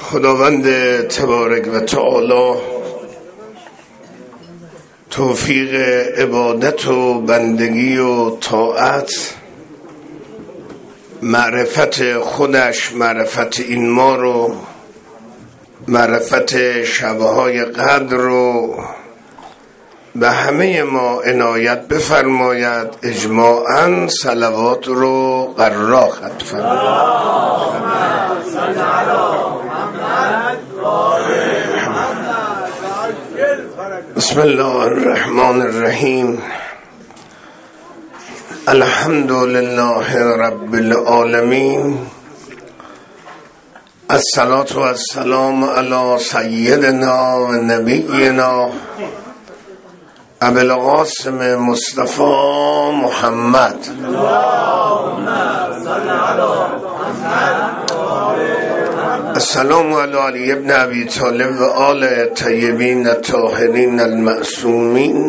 خداوند تبارک و تعالی توفیق عبادت و بندگی و طاعت، معرفت خودش، معرفت این ما رو، معرفت شبهای قدر رو به همه ما عنایت بفرماید. اجماعاً صلوات رو قرار خط فرماید. بسم الله الرحمن الرحیم. الحمد لله رب العالمین. الصلاة و السلام علی سیدنا و نبینا ابی القاسم مصطفی محمد. السلام علی علی ابن ابی طالب و آل طیبین الطاهرین المعصومین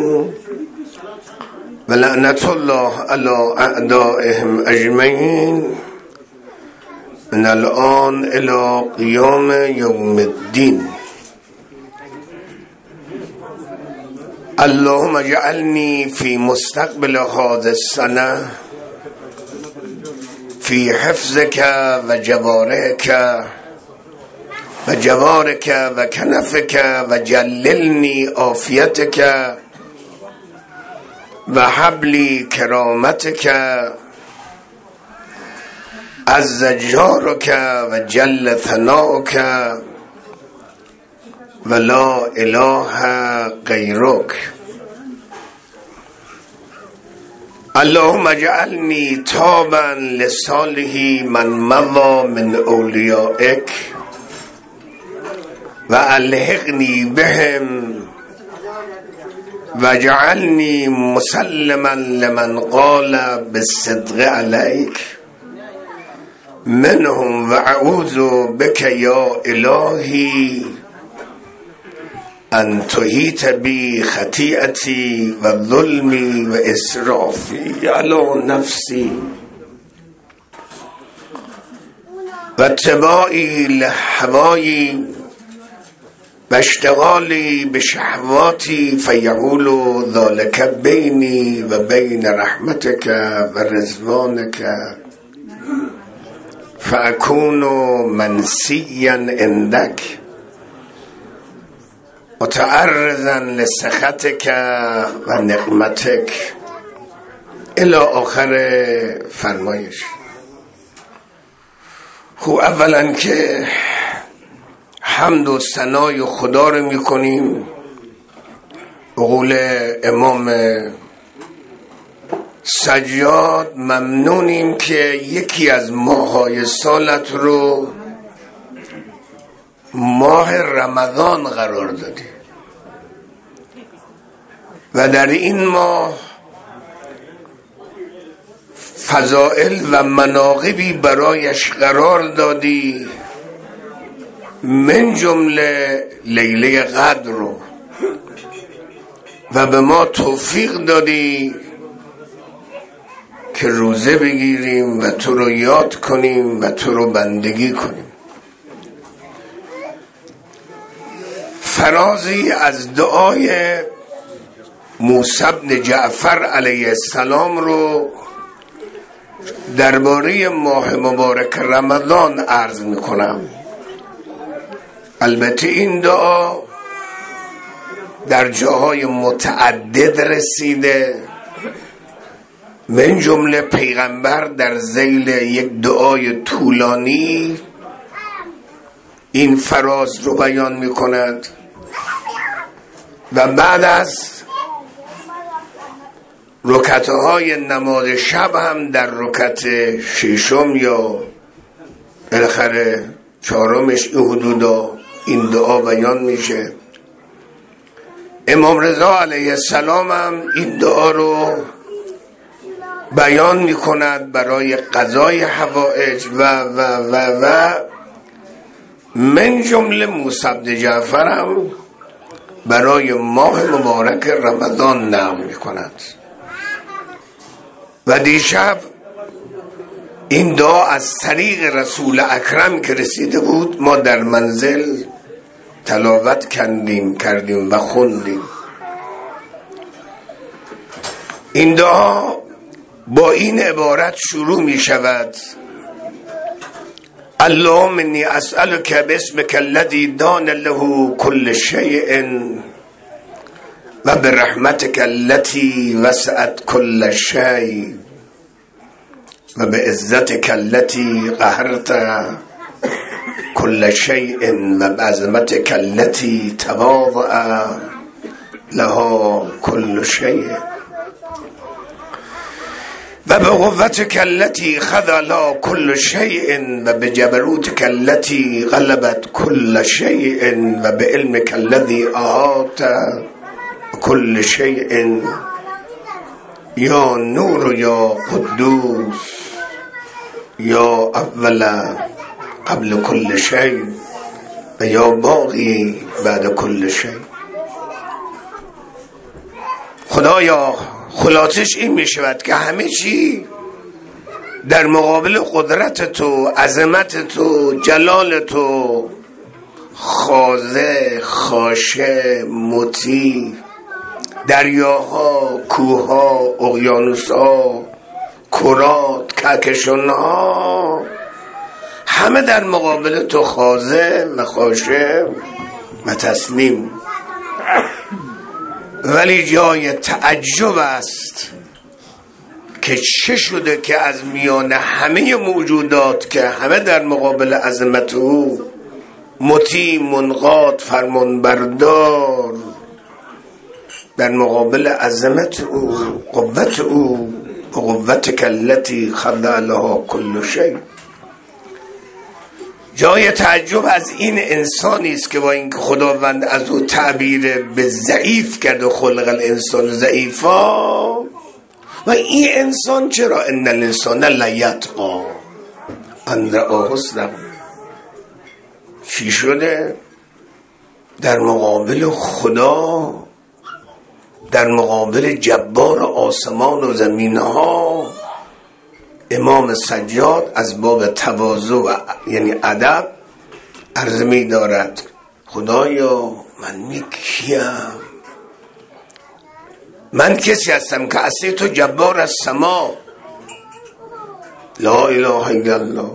و لعنت الله علی اعدائهم اجمعین من الان الی قیام یوم الدین. اللهم اجعلنی فی مستقبل هذه السنه فی حفظك و جوارك و جوارك و کنفك و جللنی عافیتك و حبلی کرامتك عز جارك و جل ثناؤك و لا اله غیرک. اللهم اجعلنی تابا لصالح من مضى من اولیائک و الحقنی بهم و اجعلنی مسلما لمن قال بالصدق علیک منهم و اعوذ بک یا الهی ان تحیط بی خطیئتی و ظلمی و اسرافی علی نفسی و اتباعی لهوایی و اشتغالی بشهواتی فیحول ذلک بینی و بین رحمتک و رضوانک فاکون منسیا عندک متعرضا لسخطك و نقمتك الی آخر فرمایش. خب اولا که حمد و ثنای خدا رو میکنیم، به قول امام سجاد ممنونیم که یکی از ماه‌های سالت رو ماه رمضان قرار دادی و در این ماه فضائل و مناقبی برایش قرار دادی، من جمله لیله قدر رو، و به ما توفیق دادی که روزه بگیریم و تو رو یاد کنیم و تو رو بندگی کنیم. فرازی از دعای موسی بن جعفر علیه السلام رو درباره ماه مبارک رمضان عرض میکنم. البته این دعا در جاهای متعدد رسیده، من جمله پیغمبر در ذیل یک دعای طولانی این فراز رو بیان میکند و بعد از رکعت‌های نماز شب هم در رکعت ششم یا بالاخره چهارمش این حدودا این دعا بیان میشه. امام رضا علیه السلام هم این دعا رو بیان میکند برای قضای حوائج و من جمله موسی بن جعفر هم برای ماه مبارک رمضان نام میکند. و دیشب این دعا از طریق رسول اکرم که رسیده بود ما در منزل تلاوت کردیم و خوندیم. این دعا با این عبارت شروع می شود: اللهم انی اسألک باسمک الذی دان له كل شیء و برحمتک التي وسعت كل شیء و بعزتک التي قهرت كل شیء و بعظمتک التي تواضع لها كل شیء و بقوتك التي خضع لها كل شيء و بجبروتك التي غلبت كل شيء و بعلمك الذي أحاط كل شيء يا نور يا قدوس يا أول قبل كل شيء و يا باقي بعد كل شيء. خدایا خلاصش این می شود که همه چی در مقابل قدرت تو، عظمت تو، جلال تو خاضع، خاشع، مطیع، دریاها، کوهها، اقیانوسها، کرات، کهکشانها همه در مقابل تو خاضع و خاشع و تسلیم. ولی جای تعجب است که چه شده که از میان همه موجودات که همه در مقابل عظمت او مطیع، منقاد، فرمانبردار، در مقابل عظمت او، قوت او و قوتک التي خضع لها كل شيء، جای تعجب از این انسانی است که با اینکه خداوند از او تعبیر به ضعیف کرد و خلق الانسان ضعیفا، و این انسان چرا ان الانسان لیطغی ان رآه استغنی، چی شده در مقابل خدا، در مقابل جبار آسمان و زمین ها امام سجاد از باب تواضع و یعنی ادب عرض می دارد: خدایا من کیم؟ من کسی هستم که اصلی تو جبار از سما، لا اله الا الله.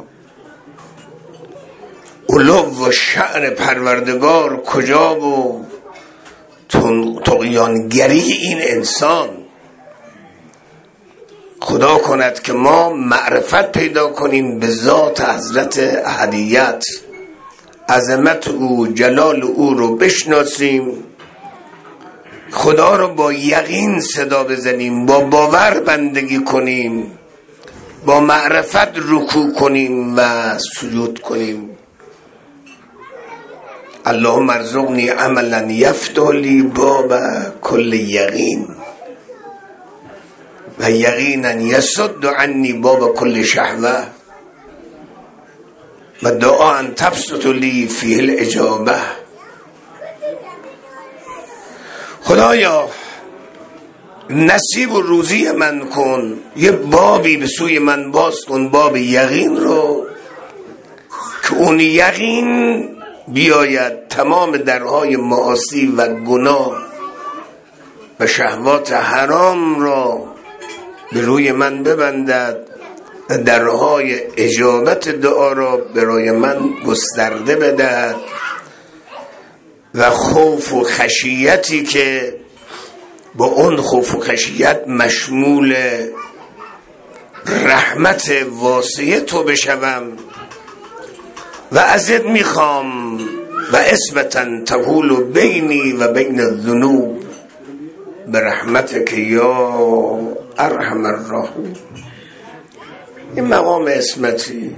علو و شأن پروردگار کجا و طغیانگری این انسان. خدا کند که ما معرفت پیدا کنیم به ذات حضرت احدیت، عظمت او، جلال او رو بشناسیم، خدا رو با یقین صدا بزنیم، با باور بندگی کنیم، با معرفت رکوع کنیم و سجود کنیم. اللهم ارزقنی عملا یفتح لی باب کل یقین و یقینا یصد عنی باب کل شهوه و دعا تبسط لی فیه الاجابه. خدایا نصیب و روزی من کن، یه بابی به سوی من باز کن، باب یقین رو، که اون یقین بیاید تمام درهای معاصی و گناه و شهوات حرام را به روی من ببندد و درهای اجابت دعا را برای من گسترده بدهد و خوف و خشیتی که با اون خوف و خشیت مشمول رحمت واسعه تو بشوم و ازت میخوام و اثبتا تقول بینی و بین الذنوب برحمتک یا ارحم الراحمین. این مقام اسمتی،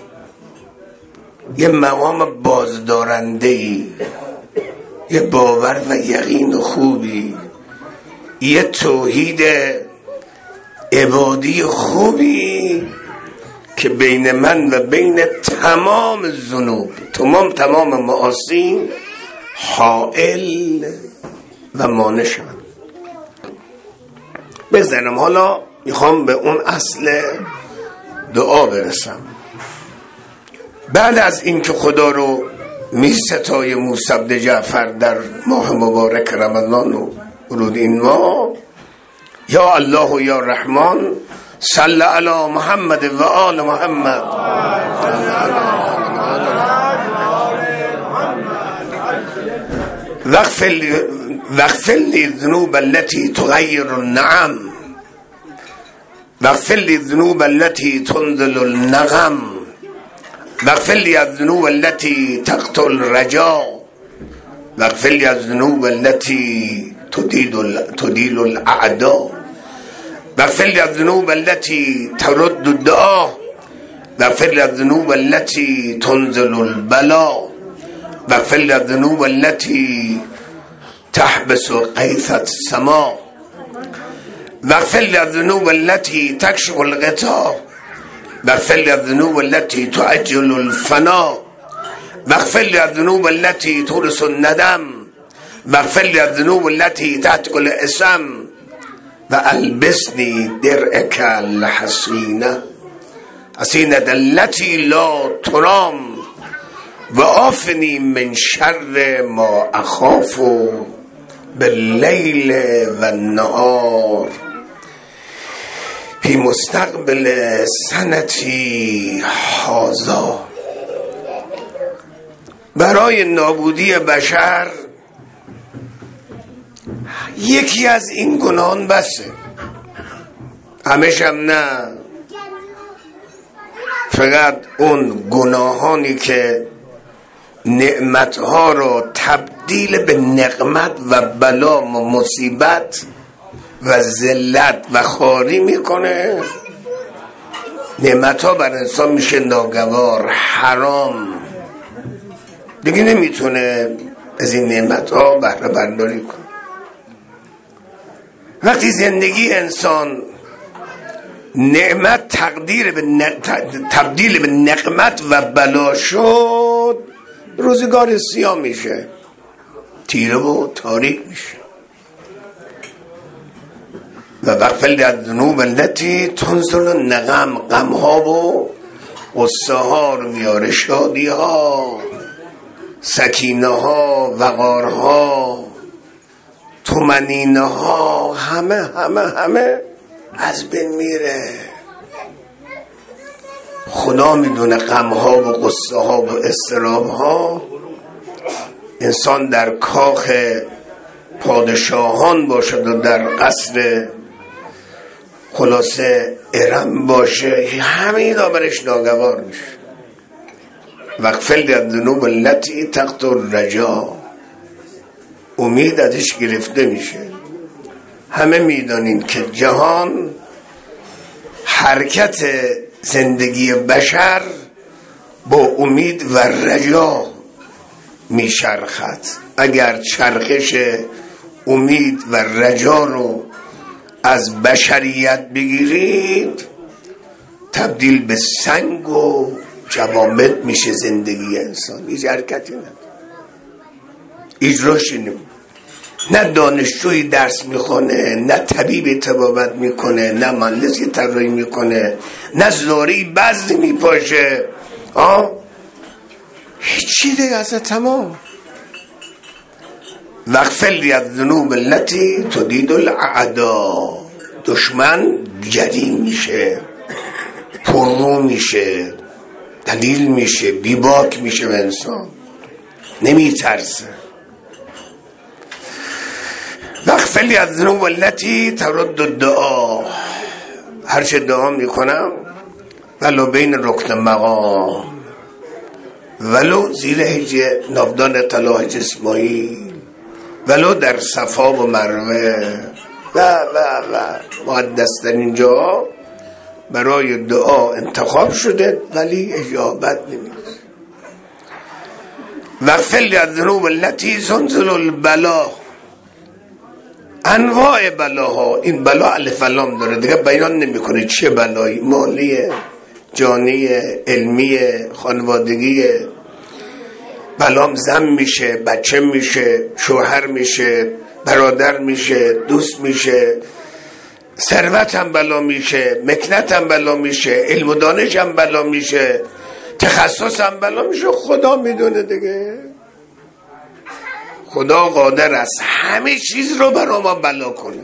یه مقام بازدارندهی، یه باور و یقین خوبی، یه توحید عبادی خوبی که بین من و بین تمام ذنوب، تمام معاصی حائل و مانع شد. بزنم حالا میخوام به اون اصل دعا برسم. بعد از اینکه خدا رو می ستای موسی بن جعفر در ماه مبارک رمضان و ورود این ماه، یا الله و یا رحمان صلی علی محمد و آل محمد واغفر لی الذنوب التي تغیر النعم واغفر لی الذنوب التي تنزل النغم واغفر لی الذنوب التي تقطع الرجاء واغفر لی الذنوب التي تديل الاعداء واغفر لی الذنوب التي ترد الدعاء واغفر لی الذنوب التي تنزل البلاء واغفر لی الذنوب التي تحبس غيث السماء واغفر لی الذنوب التي تكشف الغطاء واغفر لی الذنوب التي تعجل الفناء واغفر لی الذنوب التي تورث الندم واغفر لی الذنوب التي تهتك الاسم والبسني درعك الحصينة التي لا ترام وعافني من شر ما اخاف باللیل و النهار فی مستقبل سنتی هذا. برای نابودی بشر یکی از این گناهان بسه، همش هم نه، فقط اون گناهانی که نعمتها رو تبدیل به نقمت و بلا و مصیبت و ذلت و خواری میکنه. نعمتها بر انسان میشه ناگوار، حرام، دیگه نمیتونه از این نعمتها بهره برداری کنه. وقتی زندگی انسان نعمت تبدیل به نقمت و بلا شد، روزگار سیاه میشه، تیره و تاریک میشه. و واغفر لی الذنوب التي تنزل النغم، غمها و غصه ها رو میاره، شادی ها، سکینه ها، وقارها، طمأنینه ها، همه از بین میره. خدا میدونه غمها و غصه ها و اضطراب ها. انسان در کاخ پادشاهان باشد و در قصر خلاصه ارم باشه، همه اینا برش ناگوار میشه. واغفر لی الذنوب التي تقطع الرجاء، امید ازش گرفته میشه. همه میدانیم که جهان، حرکت زندگی بشر با امید و رجا میچرخد. اگر چرخش امید و رجا رو از بشریت بگیرید، تبدیل به سنگ و جوامد میشه زندگی انسان. هیچ حرکتی نداره، اجراش نه دانشجوی درس میخونه، نه طبیب طبابت میکنه، نه مهندسی طراحی میکنه، نه زاری بزد میپاشه، هیچی دیگه اصلا تمام. واغفر لی الذنوب التي تديل الاعداء، دشمن جدی میشه، پررو میشه، دلیل میشه، بیباک میشه و انسان نمیترسه. واغفر لی الذنوب التي ترد الدعاء، هرچه دعا میکنم ولو بین رکن مقام، ولو زیر هجه نافدان طلا حج اسماعیل، ولو در صفا و مروه و مقدسترین جا برای دعا انتخاب شده ولی اجابت نمیده. واغفر لی الذنوب التي تنزل البلاء، انواع بلاها، این بلا الف و لام داره دیگه، بیان نمیکنه چه بلایی، مالیه، جانیه، علمیه، خانوادگیه. بلام زن میشه، بچه میشه، شوهر میشه، برادر میشه، دوست میشه، ثروت هم بلا میشه، مکنت هم بلا میشه، علم و دانش هم بلا میشه، تخصص هم بلا میشه. خدا میدونه دیگه. خدا قادر است همه چیز رو برای ما بلا کنه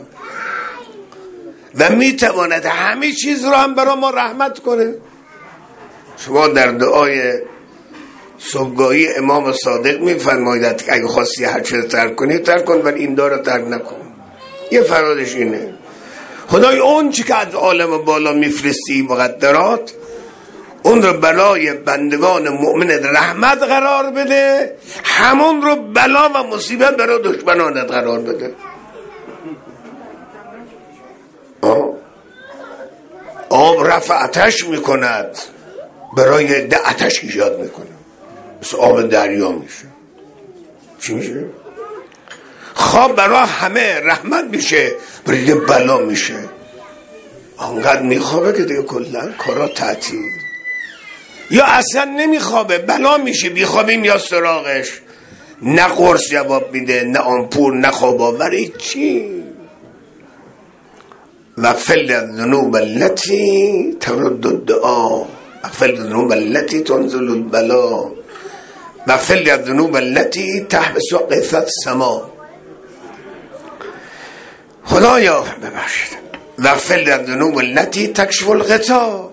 و میتواند همه چیز رو هم برای ما رحمت کنه. شما در دعای صبحگاهی امام صادق میفرماید که اگه خواستی هر چیز ترک کنی ترک کن، ولی این دار رو ترک نکن. یه فرادش اینه خدای اون چی که از عالم بالا میفرستی مقدرات، اون رو برای بندگان مؤمن رحمت قرار بده، همون رو بلا و مصیبت برای دشمنانت قرار بده. آب رفع آتش میکند، برای ده آتش ایجاد میکنه، مثل آب دریا میشه. چی میشه؟ خواب برای همه رحمت میشه، برای بلا میشه. آنقدر میخوابه که دیگه کلا کارا تعطیل، یا اصلا نمیخوابه بلا میشه، بیخوابیم یا سراغش، نه قرص جواب میده، نه آمپول، نه خواب آوری. چی؟ وغفل الذنوب التي ترد الدعاء، وغفل الذنوب التي تنزل البلاء، وغفل الذنوب التي تحبس قیث السماء. خدایا ببخشید. وغفل الذنوب التي تکشف الغطاء،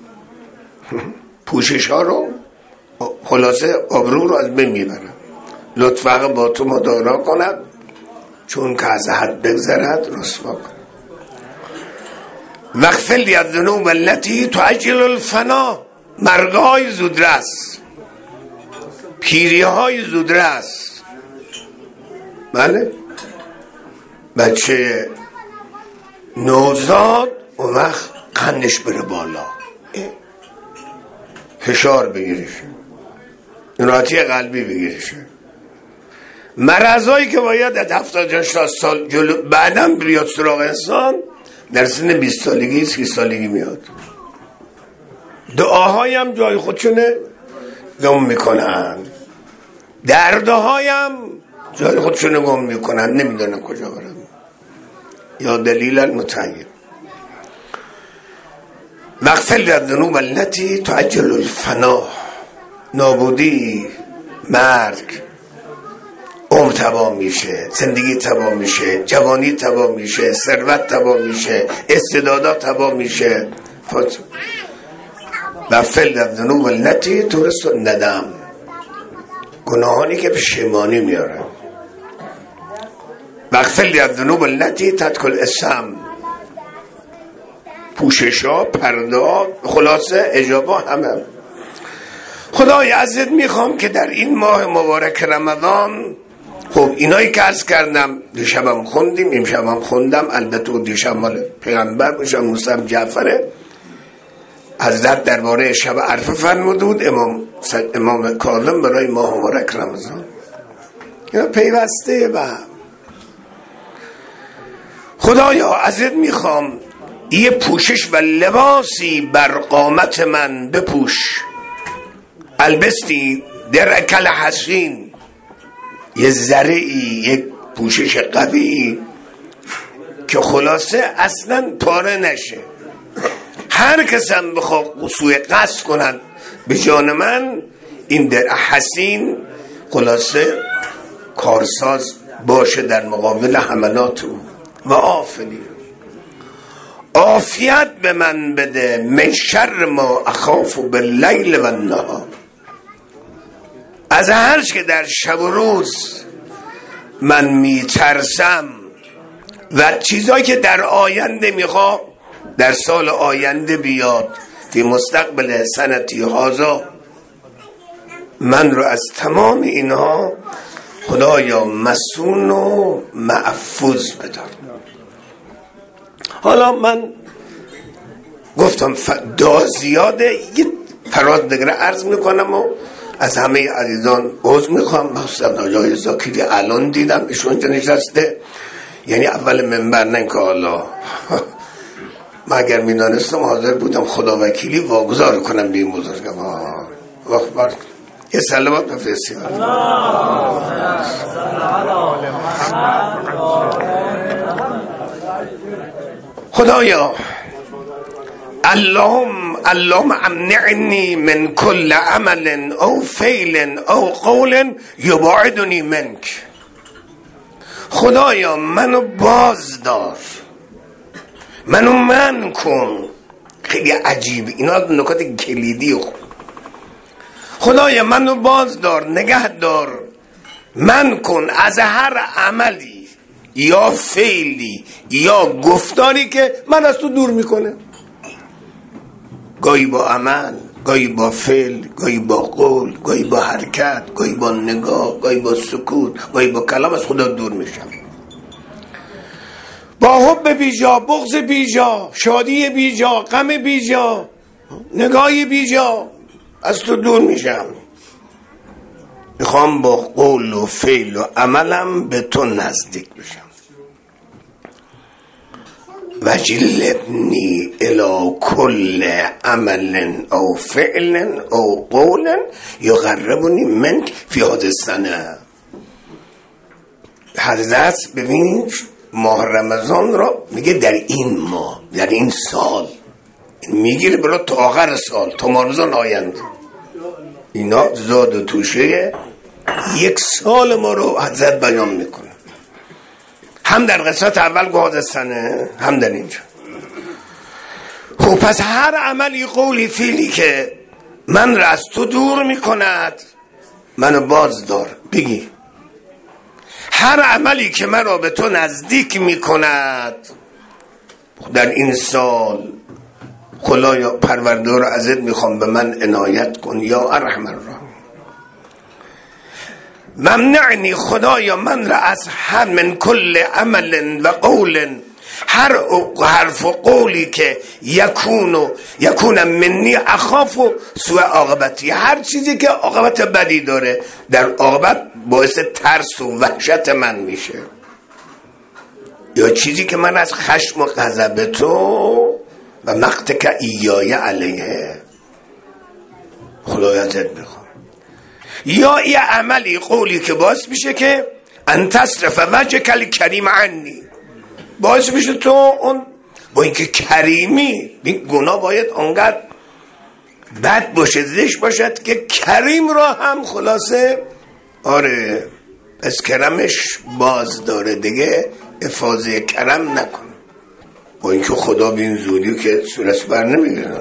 پوشش ها رو خلاصه آبرو رو از بین میبرن. لطفا با تو مدارا کند، چون که از حد بگذرد رسوا کن. وغفل الذنوب التي تعجل الفنا، مرگهای زودرس، پیری های زودرس. بله، بچه نوزاد اون وقت قندش بره بالا، فشار بگیرشه، نوراتی قلبی بگیرشه، مرضایی که باید از 70-80 سال جلو بعدم بیاد سراغ انسان در سن 20 سالگی 30 سالگی میاد. دعاهایم جای خودشونه گم میکنن، دردهایم جای خودشونه گم میکنن، نمیدونن کجا برن. یا دلیل المتعین. وغفل الذنوب التي تعجل الفنا، نابودی، مرگ، عمر تباه میشه، زندگی تباه میشه، جوانی تباه میشه، ثروت تباه میشه، استعدادات تباه میشه. وغفل الذنوب التي تورث الندم، گناهانی که پشیمانی میاره. وغفل الذنوب التي تدخل الاسم، پوششا، پردا، خلاصه اجابا همه. خدای عزیز میخوام که در این ماه مبارک رمضان، خب اینایی که عرض کردم دیشبم خوندیم، امشبم خوندم، البته دیشب مال پیغمبر باشم موسی جعفره، حضرت درباره شب عرفه فرموده بود، امام کاظم برای ماه مبارک رمضان. اینا پیوسته به هم. خدایا ازت میخوام یه پوشش و لباسی بر قامت من بپوش، البستی درکل حسین، یه زرعی، یک پوشش قوی که خلاصه اصلا پاره نشه. هر کسم بخواد سوی قصد کنن به جان من، این در حسین خلاصه کارساز باشه در مقابل حملات او. و آفلی، عافیت به من بده من شر ما اخاف باللیل و النهار، از هر چه که در شب و روز من میترسم و چیزایی که در آینده میخوام در سال آینده بیاد، فی مستقبل سنتی هازا، من رو از تمام اینها خدایا مسون و محفوظ بدار. حالا من گفتم دعا زیاده، یه فراز دیگر عرض میکنم و از همه عزیزان عذر میخوام. مخصوصا آقای زاکری الان دیدم ایشون نشسته، یعنی اول منبر، نه که حالا من اگر میدانستم حاضر بودم خدا وکیلی واگذار کنم به این بزرگوار. یه سلامت بفرستیم. خدایا اللهم امنعنی من کل عمل او فعل او قول یبعدنی منک. خدایا منو باز دار، منو من کن. خیلی عجیب، اینا نکات کلیدی. خدایا منو باز دار، نگه دار، من کن از هر عملی یا فعلی یا گفتاری که من از تو دور میکنه. گاهی با عمل، گاهی با فعل، گاهی با قول، گاهی با حرکت، گاهی با نگاه، گاهی با سکوت، گاهی با کلام از خدا دور میشم. با حب بیجا، بغض بیجا، شادی بیجا، غم بیجا، نگاهی بیجا از تو دور میشم. میخوام با قول و فعل و عملم به تو نزدیک بشم. وجلبنی الی کل عمل او فعل او قول یقربنی منک فی هذه السنه. حضرت ببینید ماه رمضان را میگه در این ماه، در این سال میگیره برای تا آخر سال، تا ماه رمضان آینده. اینا زاد و توشه یک سال ما رو حضرت بیان میکنه، هم در قسمت اول گادستانه هم در اینجا. خب پس هر عملی قولی فعلی که من را از تو دور میکند منو باز دار. بگی هر عملی که من را به تو نزدیک میکند در این سال خدایا پروردگار ازت میخوام به من عنایت کن یا ارحم الراحمین. ممنعنی خدایا من را از هر من کل عمل و قول، هر حرف و قولی که یکون منی اخاف و سوء عاقبتی، هر چیزی که عاقبت بدی داره در عاقبت باعث ترس و وحشت من میشه، یا چیزی که من از خشم و غضب تو و مقتک ایای علیه خدایا ازت میخوام. یا یه عملی قولی که باعث میشه که انتصرف وجهک الکریم عنی، باعث میشه تو اون با اینکه کریمی، این گناه باید اونقدر بد باشه زشت باشد که کریم را هم خلاصه آره از کرمش باز داره دیگه، افاضه کرم نکن. با اینکه خدا به این زودی که صورت بر نمیگیره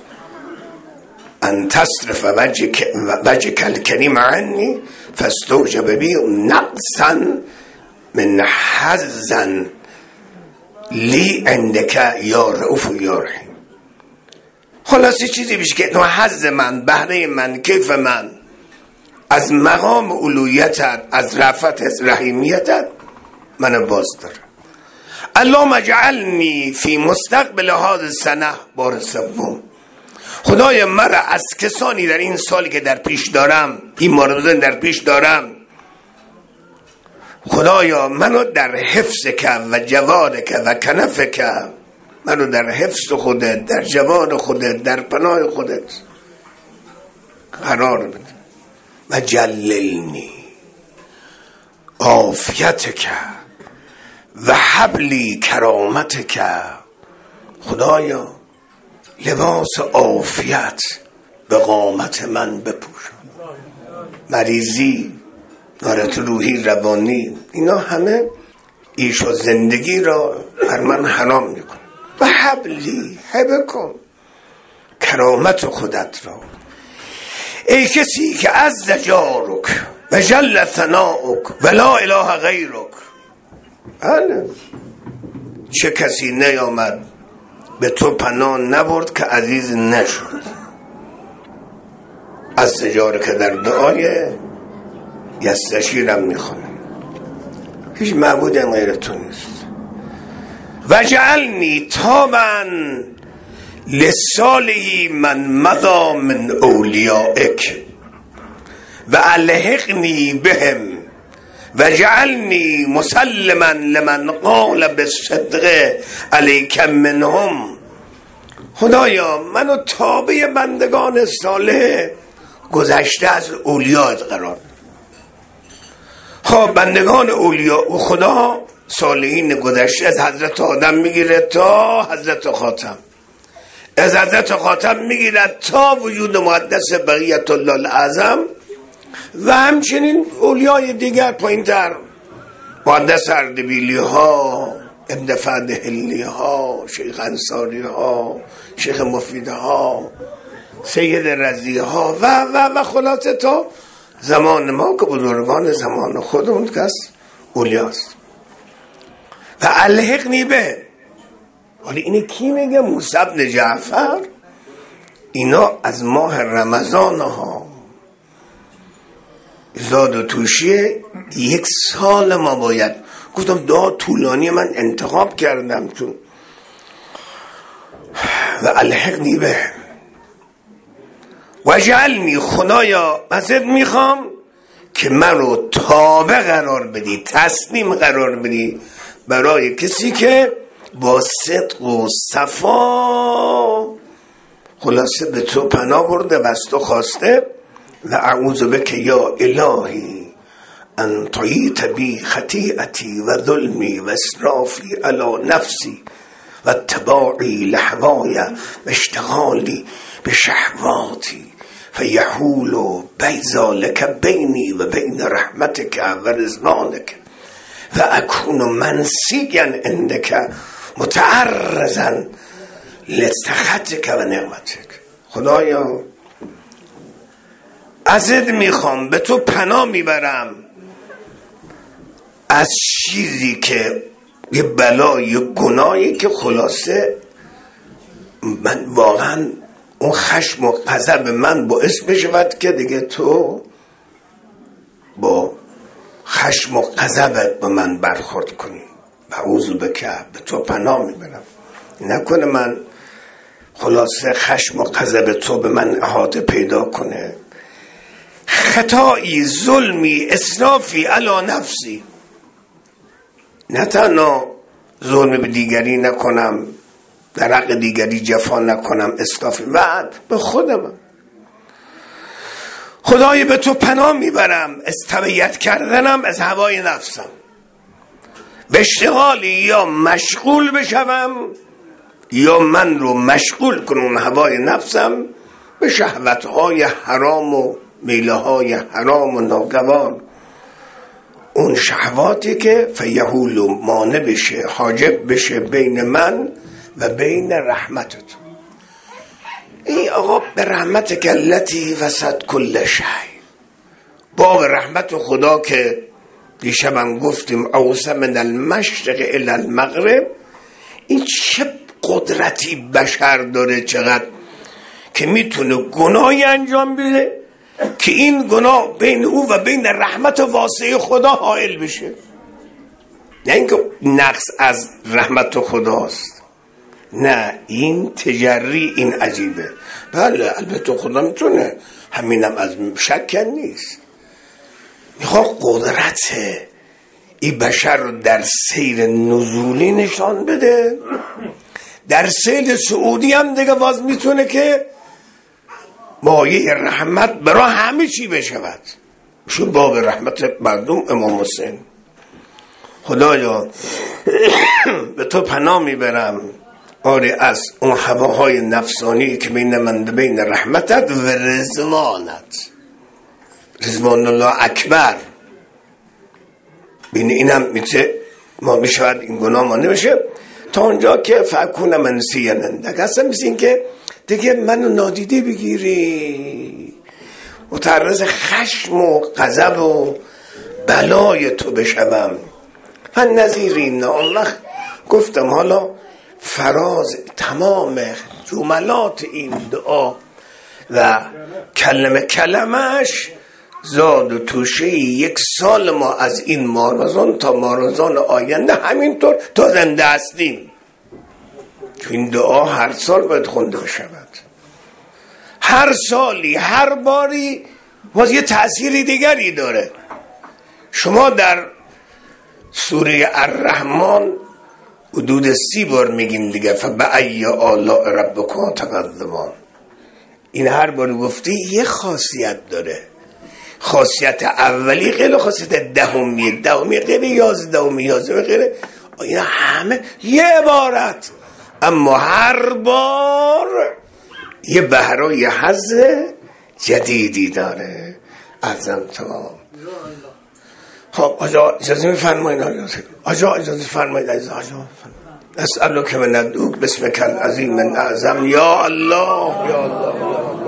ان تصرف وجهک الکریم عنی فاستوجب بی نقصا من حظا لی عندک یا رؤوف یا رحیم. خلاصی چیزی بیش که حظ من، بهره من، کیف من از مقام اولویتت، از رفعت، از رحیمیتت منو باز داره. اللهم اجعلنی فی مستقبل هذه السنه بار سوم. خدای مرا از کسانی در این سالی که در پیش دارم، این مارزن در پیش دارم، خدایا منو در حفظک و جوارک و کنفک، منو در حفظ خودت، در جوار خودت، در پناه خودت قرار بده. و جللنی عافیتک و حبلی کرامتک. خدایا لباس عافیت به قامت من بپوشان. مریضی، نارت روحی، روانی، اینا همه ایش و زندگی را بر من حرام میکن. و حبلی، حبه کن کرامت خودت را. ای کسی که عز جارک و جل ثناؤک و لا اله غیرک. چه کسی نیامد به تو پناه نبرد که عزیز نشد. از تجاره که در دعای یستشیرم میخونه، هیچ معبود غیر تو نیست. و جعلنی تابا لصالح من مضى من اولیائک و الحقنی بهم و جعلنی مسلما لمن قال بالصدق علیک منهم. خدایا منو تابع بندگان صالح گذشته از اولیات قرار. خب بندگان اولیاء و خدا صالحین گذشته از حضرت آدم میگیره تا حضرت خاتم، از حضرت خاتم میگیرد تا وجود مقدس بقیت الله الاعظم و همچنین اولیای دیگر پایین تر، مقدس اردبیلی ها، ابن فدحلی ها، شیخ انصاری ها، شیخ مفید ها، سید رضی ها و خلاصه تا زمان ما که بزرگان زمان خودمون کس اولیاست. و الحقنی به، ولی اینه کی میگه؟ موسی بن جعفر. اینا از ماه رمضان ها زاد و توشیه 1 سال ما باید، گفتم دعا طولانی من انتخاب کردم چون و الحقنی به و جعلنی، خدایا ازت میخوام که من رو تابع قرار بدی، تسلیم قرار بدی برای کسی که با صدق و صفا خلاصه به تو پناه برده و از تو خواسته. و اعوذ بک یا الهی ان طیت بی خطیئتی و ظلمی و اسرافی علی نفسی و اتباعی لهوای و اشتغالی به شهواتی فیحول بین ذلک بینی و بین رحمتک و رضوانک و اکون منسیا عندک متعرضا لسخطک و نعمتک. خدایا ازت میخوام، به تو پناه میبرم از چیزی که یه بلای یه گناهی که خلاصه من واقعا اون خشم و غضب من باعث بشود که دیگه تو با خشم و غضبت به من برخورد کنی. اعوذ بک، به تو پناه میبرم نکنه من خلاصه خشم و غضب تو به من احاطه پیدا کنه. خطایی، ظلمی، اسرافی علی نفسی، نه تنها ظلم به دیگری نکنم، در حق دیگری جفا نکنم، اسرافی و به خودم. خدای به تو پناه میبرم از تبعیت کردنم از هوای نفسم، به اشتغالی یا مشغول بشوم یا من رو مشغول کنم هوای نفسم به شهوتهای حرام و میله‌های حرام و ناگوار، اون شهواتی که فیحول مانع بشه، حاجب بشه بین من و بین رحمتت. ای آقا به رحمتک التی وسط کل شی، باب رحمت خدا که دیشبم گفتیم اوسع من المشرق الی المغرب، این چه قدرتی بشر داره، چقدر که میتونه گناهی انجام بده که این گناه بین او و بین رحمت واسعه خدا حائل بشه. نه اینکه نقص از رحمت خداست، نه این تجری، این عجیبه. بله البته خدا میتونه، همینم از شک نیست، میخواد قدرت این بشر رو در سیر نزولی نشان بده، در سیر صعودی هم دیگه باز میتونه که مایه رحمت برای همه چی بشود. شو باب رحمت مردم امام حسین. خدایا به تو پناه میبرم آره از اون هواهای نفسانی که بین من و بین رحمتت و رضوانت، رضوان الله اکبر. بین اینم میشه ما میشود این گناه ما نمیشه تا اونجا که فکون منسیا عندک، اصلا مثل این که دیگه منو نادیده بگیری، متعرض خشم و غضب و بلای تو بشوم. من نظیرین الله گفتم حالا فراز تمام جملات این دعا و کلمش زاد و توشه 1 سال ما از این مارزان تا مارزان آینده همینطور تا زنده هستیم. این دعا هر سال باید خونده بشود، هر سالی هر باری باز یه تأثیری دیگری داره. شما در سوره الرحمن حدود 30 بار میگیم دیگه فبأی آلاء ربکما تکذبان. این هر بار گفتی یه خاصیت داره. خاصیت اولی غیر خاصیت دهمی غیر 11 غیر، اینا همه یه عبارت، اما هر بار یه بهره و یه حظ جدیدی داره. ارزم تمام. خب آجا اجازه میفرمایید، آجا اجازه فرمایید، آجا اسألک من ندوک بسمک العظیم من اعظم. یا الله یا الله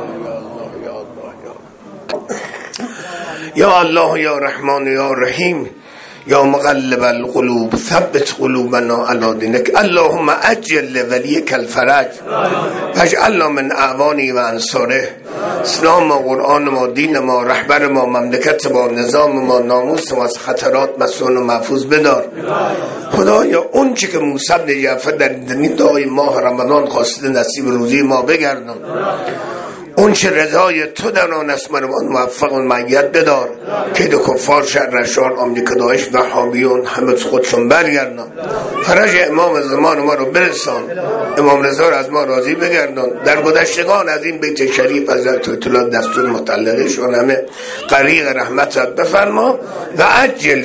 یا الله یا رحمان یا رحیم یا مقلب القلوب ثبت قلوبنا علی دینک. اللهم عجل ولیک الفرج واجعلنا من اعوانه و انصاره. اسلام ما، قرآن ما، دین ما، رهبر ما، مملکت ما، نظام ما، ناموس ما از خطرات مسئول و محفوظ بدار. خدایا اون چی که موسی بن جعفر در این دعای ماه رمضان خواسته نصیب روزی ما بگردن. اون چه رضای تو در آن است مرمان موفق و معید بدار. که دو کفار شر رشان آمریکا داعش و حامیون همه خودشون برگردن. فرج امام زمان ما رو برسان. امام رضا رو از ما راضی بگردن. در گذشتگان از این بیت شریف از اطلاع دستور متعلقه شون همه غریق رحمت بفرما و عجل